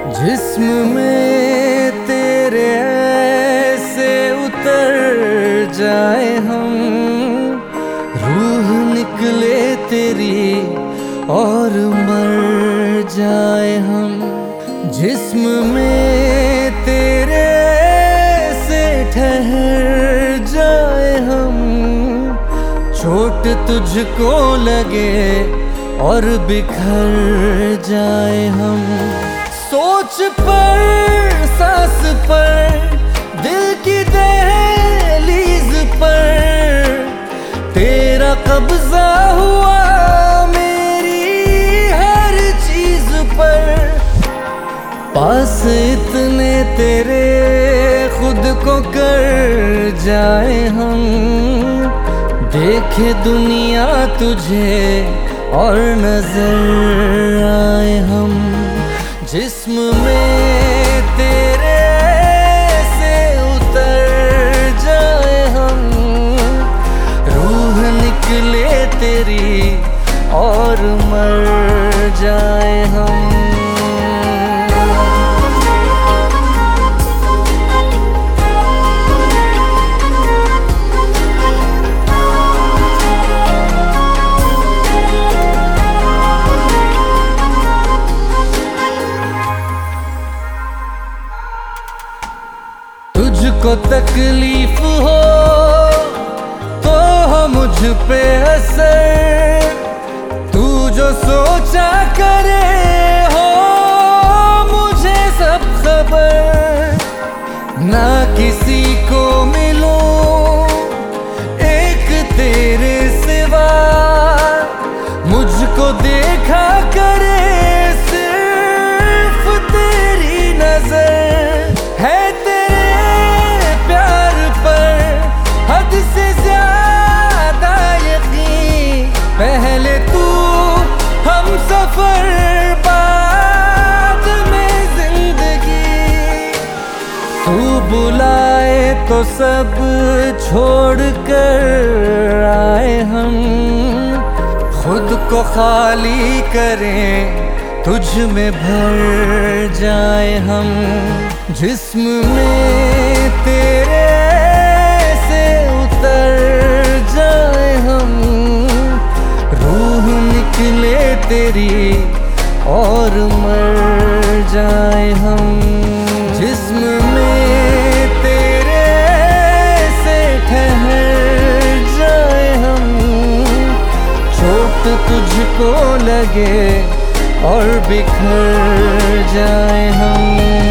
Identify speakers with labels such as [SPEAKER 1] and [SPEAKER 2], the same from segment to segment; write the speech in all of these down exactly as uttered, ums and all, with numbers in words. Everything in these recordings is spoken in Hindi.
[SPEAKER 1] जिस्म में तेरे ऐसे उतर जाए हम, रूह निकले तेरी और मर जाए हम। जिस्म में तेरे ऐसे ठहर जाए हम, चोट तुझको लगे और बिखर जाए हम। सोच पर, सांस पर, दिल की दहलीज पर तेरा कब्जा हुआ मेरी हर चीज पर। पास इतने तेरे खुद को कर जाए हम, देखे दुनिया तुझे और नजर आए हम। जिस्म में तेरे से उतर जाए हम, रूह निकले तेरी और मर जाए हम। तुझको तकलीफ हो तो हो मुझ पे असर, तू जो सोचा करे हो मुझे सब खबर। ना किसी को मिलूं एक तेरे सिवा, मुझको देखा करे सिर्फ तेरी नजर। है पहले तू हम सफर, बाद में जिंदगी। तू बुलाए तो सब छोड़ कर आए हम, खुद को खाली करें तुझ में भर जाए हम। जिस्म में तेरे से उतर जाए हम, रूह निकले तेरी और मर जाए हम। जिस्म में तेरे से ठहर जाए हम, चोट तुझको लगे और बिखर जाए हम।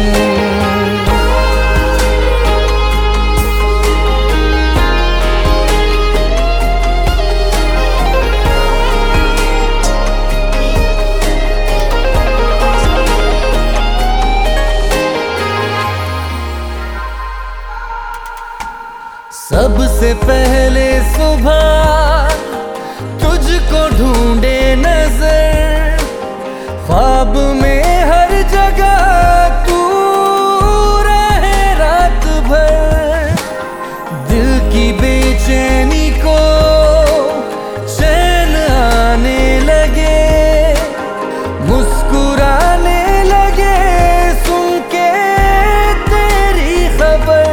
[SPEAKER 1] सबसे पहले सुबह तुझको ढूंढे नजर, ख्वाब में हर जगह तू रहे रात भर। दिल की बेचैनी को चैन आने लगे, मुस्कुराने लगे सुन के तेरी खबर।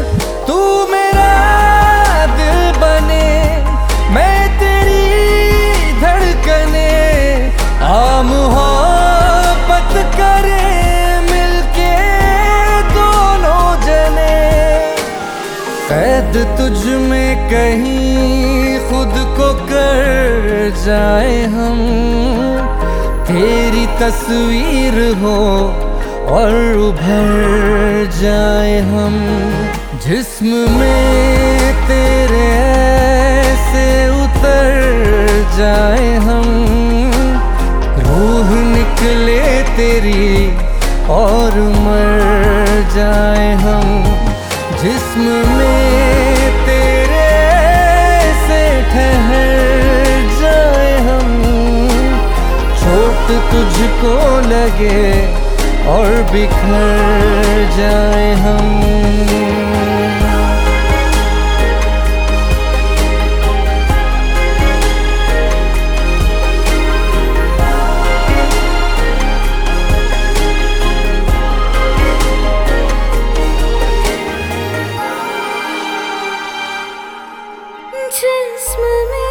[SPEAKER 1] कैद तुझ में कहीं खुद को कर जाए हम, तेरी तस्वीर हो और उभर जाए हम। जिस्म में तेरे ऐसे उतर जाए हम, रूह निकले तेरी और मर जाए हम। जिस्म में तेरे से ठहर जाए हम, चोट तुझको लगे और बिखर जाए हम।
[SPEAKER 2] जिस्म में